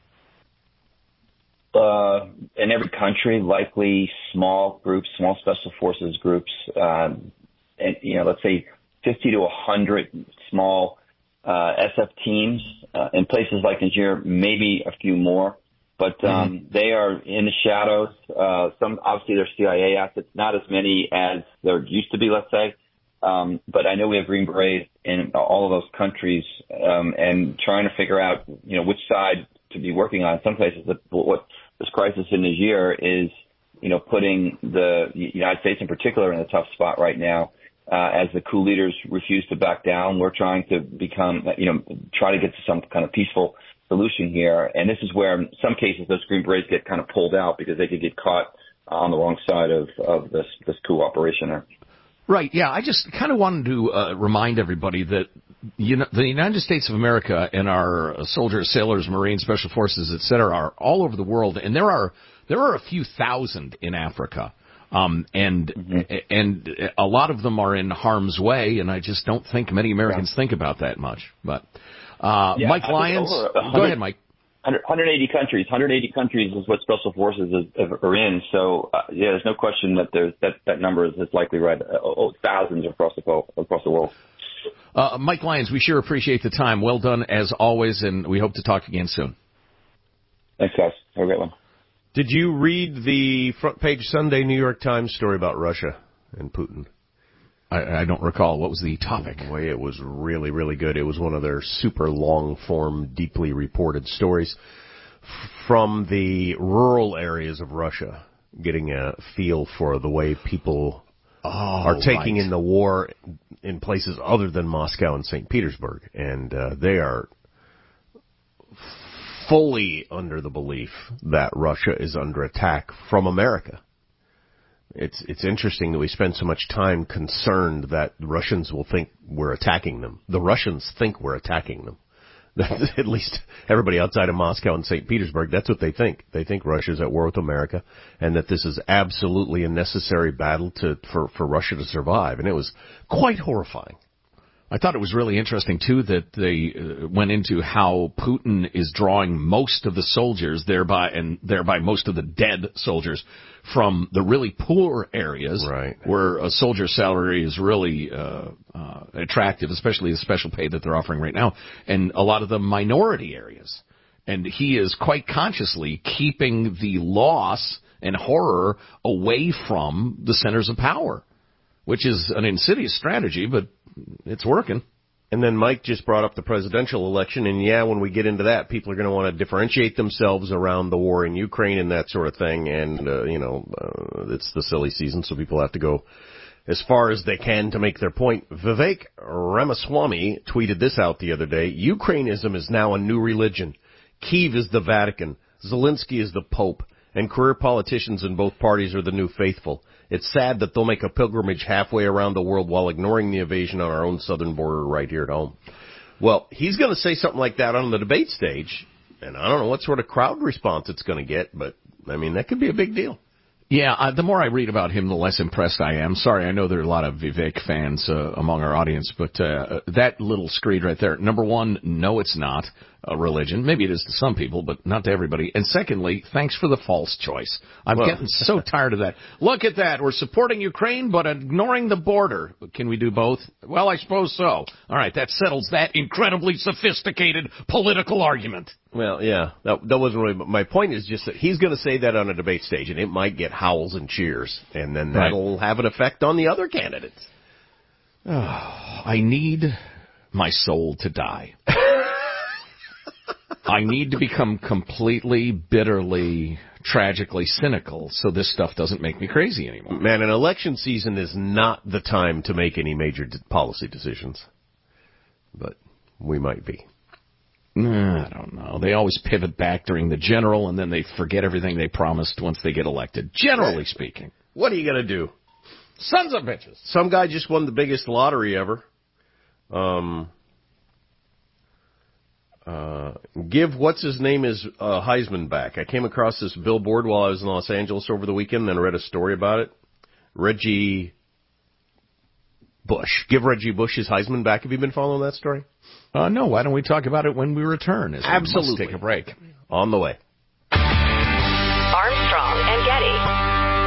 In every country, likely small groups, small special forces groups, and, let's say 50 to 100 small SF teams in places like Niger, maybe a few more, but they are in the shadows. Obviously, they're CIA assets, not as many as there used to be, let's say. But I know we have Green Berets in all of those countries, and trying to figure out, which side to be working on. In some places, what this crisis in Niger is, putting the United States in particular in a tough spot right now. As the coup leaders refuse to back down, we're trying to try to get to some kind of peaceful solution here. And this is where, in some cases, those Green Berets get kind of pulled out because they could get caught on the wrong side of this coup operation there. Right, yeah. I just kind of wanted to remind everybody that the United States of America and our soldiers, sailors, Marines, Special Forces, et cetera, are all over the world, and there are a few thousand in Africa, and a lot of them are in harm's way, and I just don't think many Americans think about that much. But Mike Lyons, go ahead, Mike. 180 countries is what Special Forces are in. So, there's no question that that number is likely right. Thousands across the world. Mike Lyons, we sure appreciate the time. Well done as always, and we hope to talk again soon. Thanks, guys. Have a great one. Did you read the front page Sunday New York Times story about Russia and Putin? I don't recall. What was the topic? Boy, it was really, really good. It was one of their super long-form, deeply reported stories from the rural areas of Russia, getting a feel for the way people are taking in the war in places other than Moscow and St. Petersburg. And they are fully under the belief that Russia is under attack from America. It's interesting that we spend so much time concerned that the Russians will think we're attacking them. The Russians think we're attacking them. At least everybody outside of Moscow and St. Petersburg, that's what they think. They think Russia's at war with America and that this is absolutely a necessary battle for Russia to survive. And it was quite horrifying. I thought it was really interesting, too, that they went into how Putin is drawing most of the soldiers, thereby most of the dead soldiers, from the really poor areas, right, where a soldier's salary is really attractive, especially the special pay that they're offering right now, and a lot of the minority areas. And he is quite consciously keeping the loss and horror away from the centers of power, which is an insidious strategy, but it's working. And then Mike just brought up the presidential election, and when we get into that, people are going to want to differentiate themselves around the war in Ukraine and that sort of thing, and, it's the silly season, so people have to go as far as they can to make their point. Vivek Ramaswamy tweeted this out the other day: Ukrainism is now a new religion. Kyiv is the Vatican. Zelensky is the Pope. And career politicians in both parties are the new faithful. It's sad that they'll make a pilgrimage halfway around the world while ignoring the invasion on our own southern border right here at home. Well, he's going to say something like that on the debate stage, and I don't know what sort of crowd response it's going to get, but, that could be a big deal. Yeah, the more I read about him, the less impressed I am. Sorry, I know there are a lot of Vivek fans among our audience, but that little screed right there, number one, no, it's not a religion. Maybe it is to some people, but not to everybody. And secondly, thanks for the false choice. I'm getting so tired of that. Look at that. We're supporting Ukraine, but ignoring the border. Can we do both? Well, I suppose so. All right, that settles that incredibly sophisticated political argument. Well, yeah, that wasn't really, my point is just that he's going to say that on a debate stage, and it might get howls and cheers, and then that'll have an effect on the other candidates. Oh, I need my soul to die. I need to become completely, bitterly, tragically cynical so this stuff doesn't make me crazy anymore. Man, an election season is not the time to make any major policy decisions. But we might be. I don't know. They always pivot back during the general, and then they forget everything they promised once they get elected, generally speaking. What are you going to do? Sons of bitches. Some guy just won the biggest lottery ever. Give what's-his-name-is Heisman back. I came across this billboard while I was in Los Angeles over the weekend, then read a story about it. Reggie Bush. Give Reggie Bush his Heisman back. Have you been following that story? No. Why don't we talk about it when we return? Absolutely. We must take a break. On the way. Armstrong and Getty.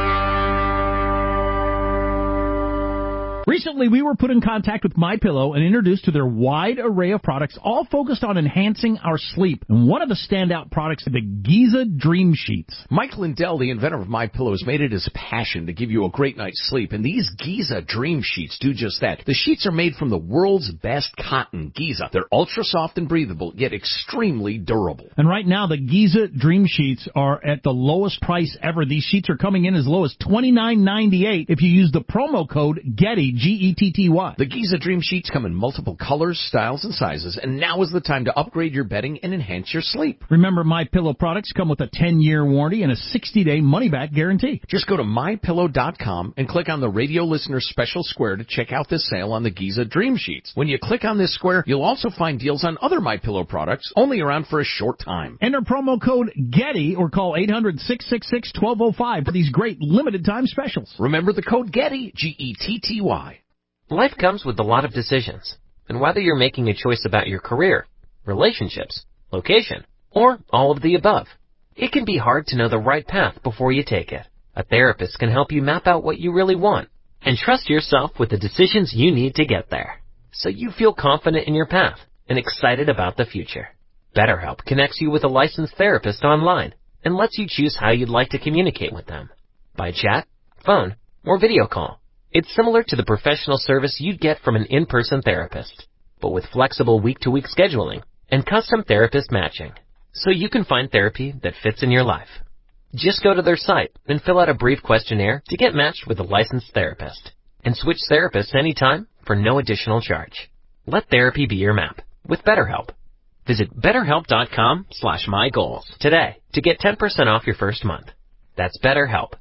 Recently, we were put in contact with MyPillow and introduced to their wide array of products, all focused on enhancing our sleep. And one of the standout products is the Giza Dream Sheets. Mike Lindell, the inventor of MyPillow, has made it his passion to give you a great night's sleep. And these Giza Dream Sheets do just that. The sheets are made from the world's best cotton, Giza. They're ultra soft and breathable, yet extremely durable. And right now, the Giza Dream Sheets are at the lowest price ever. These sheets are coming in as low as $29.98 if you use the promo code GETTY, G-E-T-T-Y. The Giza Dream Sheets come in multiple colors, styles, and sizes, and now is the time to upgrade your bedding and enhance your sleep. Remember, MyPillow products come with a 10-year warranty and a 60-day money-back guarantee. Just go to MyPillow.com and click on the radio listener special square to check out this sale on the Giza Dream Sheets. When you click on this square, you'll also find deals on other MyPillow products, only around for a short time. Enter promo code GETTY or call 800-666-1205 for these great limited-time specials. Remember the code GETTY, G-E-T-T-Y. Life comes with a lot of decisions, and whether you're making a choice about your career, relationships, location, or all of the above, it can be hard to know the right path before you take it. A therapist can help you map out what you really want and trust yourself with the decisions you need to get there, so you feel confident in your path and excited about the future. BetterHelp connects you with a licensed therapist online and lets you choose how you'd like to communicate with them, by chat, phone, or video call. It's similar to the professional service you'd get from an in-person therapist, but with flexible week-to-week scheduling and custom therapist matching, so you can find therapy that fits in your life. Just go to their site and fill out a brief questionnaire to get matched with a licensed therapist, and switch therapists anytime for no additional charge. Let therapy be your map with BetterHelp. Visit BetterHelp.com/mygoals today to get 10% off your first month. That's BetterHelp,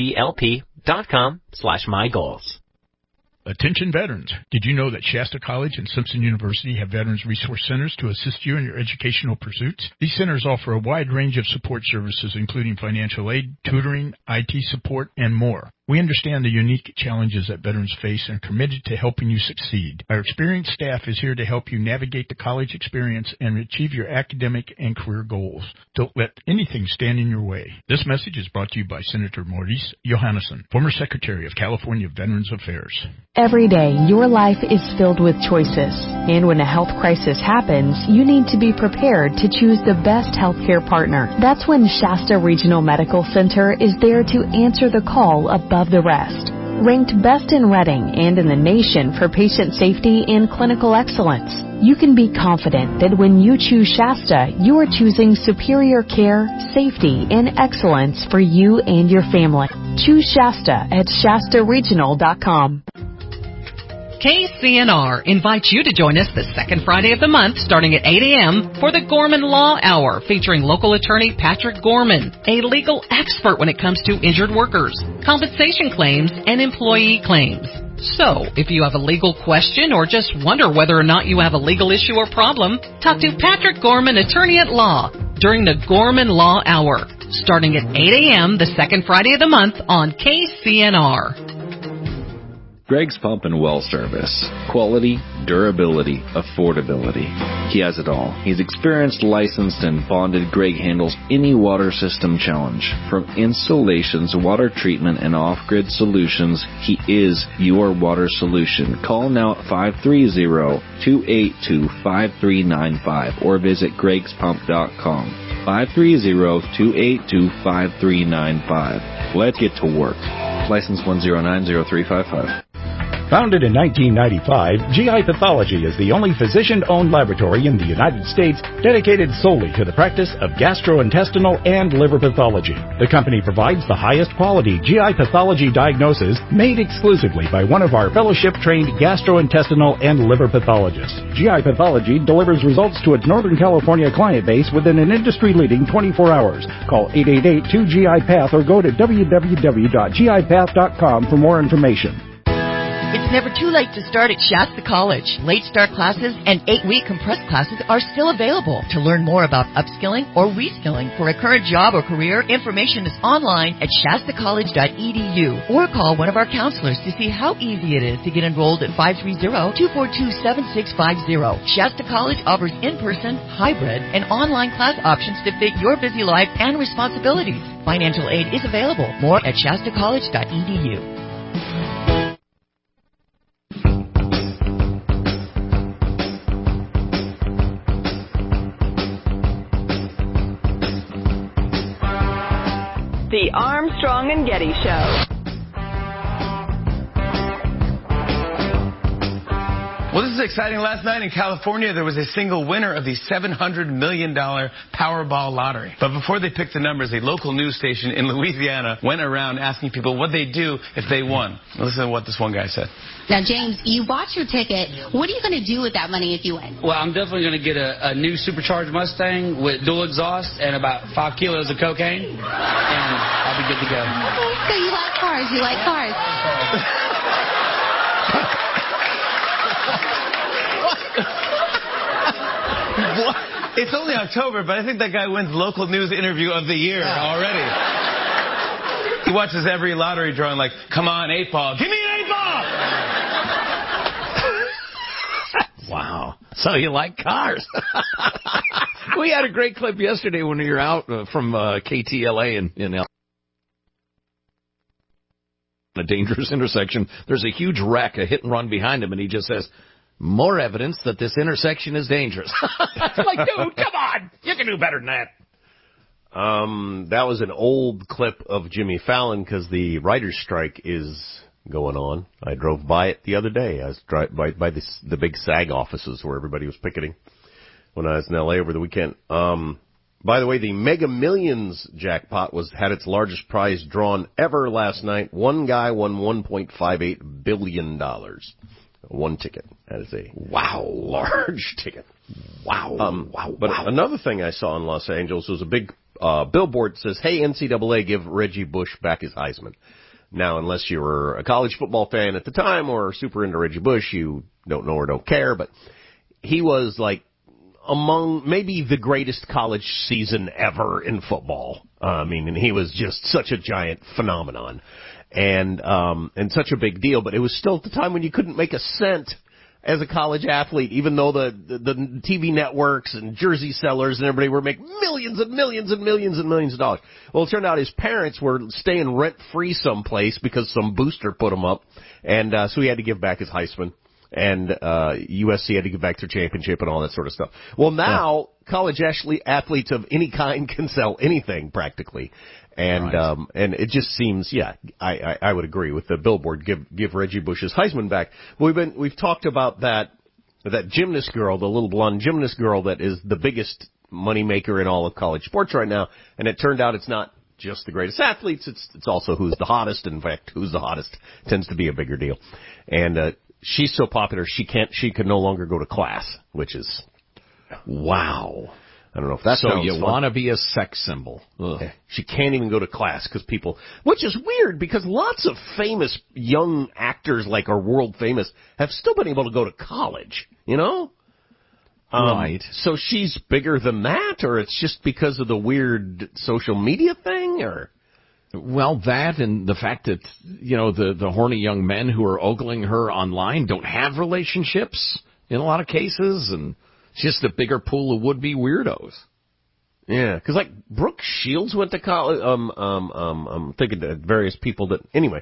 HELP.com/mygoals. Attention veterans. Did you know that Shasta College and Simpson University have Veterans Resource Centers to assist you in your educational pursuits? These centers offer a wide range of support services, including financial aid, tutoring, IT support, and more. We understand the unique challenges that veterans face and are committed to helping you succeed. Our experienced staff is here to help you navigate the college experience and achieve your academic and career goals. Don't let anything stand in your way. This message is brought to you by Senator Maurice Johannesson, former Secretary of California Veterans Affairs. Every day, your life is filled with choices. And when a health crisis happens, you need to be prepared to choose the best healthcare partner. That's when Shasta Regional Medical Center is there to answer the call above the rest. Ranked best in Redding and in the nation for patient safety and clinical excellence, you can be confident that when you choose Shasta, you are choosing superior care, safety, and excellence for you and your family. Choose Shasta at ShastaRegional.com. KCNR invites you to join us the second Friday of the month starting at 8 a.m. for the Gorman Law Hour featuring local attorney Patrick Gorman, a legal expert when it comes to injured workers, compensation claims, and employee claims. So, if you have a legal question or just wonder whether or not you have a legal issue or problem, talk to Patrick Gorman, attorney at law, during the Gorman Law Hour starting at 8 a.m. the second Friday of the month on KCNR. Greg's Pump and Well Service. Quality, durability, affordability. He has it all. He's experienced, licensed, and bonded. Greg handles any water system challenge. From installations, water treatment, and off-grid solutions, he is your water solution. Call now at 530-282-5395 or visit gregspump.com. 530-282-5395. Let's get to work. License 1090355. Founded in 1995, GI Pathology is the only physician-owned laboratory in the United States dedicated solely to the practice of gastrointestinal and liver pathology. The company provides the highest quality GI pathology diagnosis made exclusively by one of our fellowship-trained gastrointestinal and liver pathologists. GI Pathology delivers results to its Northern California client base within an industry-leading 24 hours. Call 888-2GI-PATH or go to www.gipath.com for more information. It's never too late to start at Shasta College. Late start classes and 8-week compressed classes are still available. To learn more about upskilling or reskilling for a current job or career, information is online at shastacollege.edu or call one of our counselors to see how easy it is to get enrolled at 530-242-7650. Shasta College offers in-person, hybrid, and online class options to fit your busy life and responsibilities. Financial aid is available. More at shastacollege.edu. The Armstrong and Getty Show. Well, this is exciting. Last night in California, there was a single winner of the $700 million Powerball lottery. But before they picked the numbers, a local news station in Louisiana went around asking people what they'd do if they won. Listen to what this one guy said. Now, James, you bought your ticket. What are you going to do with that money if you win? Well, I'm definitely going to get a new supercharged Mustang with dual exhaust and about 5 kilos of cocaine, and I'll be good to go. Okay, so you like cars. You like cars. What? It's only October, but I think that guy wins local news interview of the year already. He watches every lottery drawing like, come on, 8-ball. Give me an 8-ball! Wow. So you like cars. We had a great clip yesterday when we were out from KTLA in a dangerous intersection. There's a huge wreck, a hit and run behind him, and he just says, more evidence that this intersection is dangerous. It's like, dude, come on. You can do better than that. That was an old clip of Jimmy Fallon because the writer's strike is going on. I drove by it the other day. I was by the big SAG offices where everybody was picketing when I was in L.A. over the weekend. By the way, the Mega Millions jackpot had its largest prize drawn ever last night. One guy won $1.58 billion. One ticket. That is a large ticket. But another thing I saw in Los Angeles was a big billboard that says, hey, NCAA, give Reggie Bush back his Heisman. Now, unless you were a college football fan at the time or super into Reggie Bush, you don't know or don't care, but he was like among maybe the greatest college season ever in football. And he was just such a giant phenomenon. And such a big deal, but it was still at the time when you couldn't make a cent as a college athlete, even though the TV networks and jersey sellers and everybody were making millions and millions and millions and millions of dollars. Well, it turned out his parents were staying rent-free someplace because some booster put him up, and so he had to give back his Heisman, and USC had to give back their championship and all that sort of stuff. Well, now college athletes of any kind can sell anything practically. And and it just seems, I would agree with the billboard. Give Reggie Bush his Heisman back. We've talked about that gymnast girl, the little blonde gymnast girl that is the biggest moneymaker in all of college sports right now. And it turned out it's not just the greatest athletes. It's also who's the hottest. In fact, who's the hottest tends to be a bigger deal. And she's so popular she can no longer go to class, which is wow. I don't know if that's so. You want to be a sex symbol? Ugh. She can't even go to class because which is weird because lots of famous young actors like are world famous have still been able to go to college. You know, right? So she's bigger than that, or it's just because of the weird social media thing, or well, that and the fact that the horny young men who are ogling her online don't have relationships in a lot of cases, and just a bigger pool of would-be weirdos. Yeah, because like Brooke Shields went to college. I'm thinking of various people that. Anyway,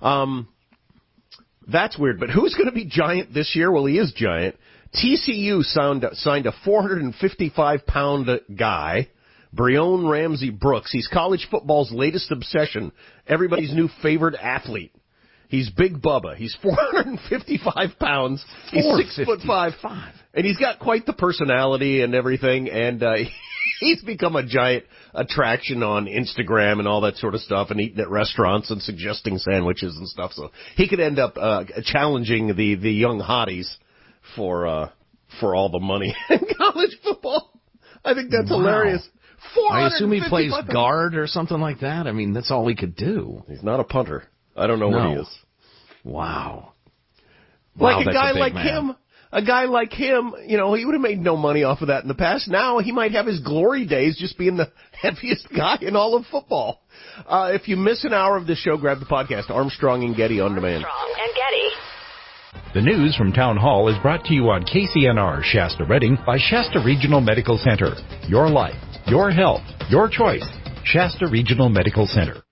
that's weird. But who's going to be giant this year? Well, he is giant. TCU signed a 455-pound guy, Breon Ramsey Brooks. He's college football's latest obsession. Everybody's new favorite athlete. He's Big Bubba. He's 455 pounds. He's 6'5", and he's got quite the personality and everything. And he's become a giant attraction on Instagram and all that sort of stuff, and eating at restaurants and suggesting sandwiches and stuff. So he could end up challenging the young hotties for all the money in college football. I think that's hilarious. I assume he plays guard or something like that. I mean, that's all he could do. He's not a punter. I don't know what he is. Wow. Like a guy like him, you know, he would have made no money off of that in the past. Now he might have his glory days just being the heaviest guy in all of football. If you miss an hour of this show, grab the podcast, Armstrong and Getty On Demand. Armstrong and Getty. The news from Town Hall is brought to you on KCNR Shasta Redding by Shasta Regional Medical Center. Your life, your health, your choice. Shasta Regional Medical Center.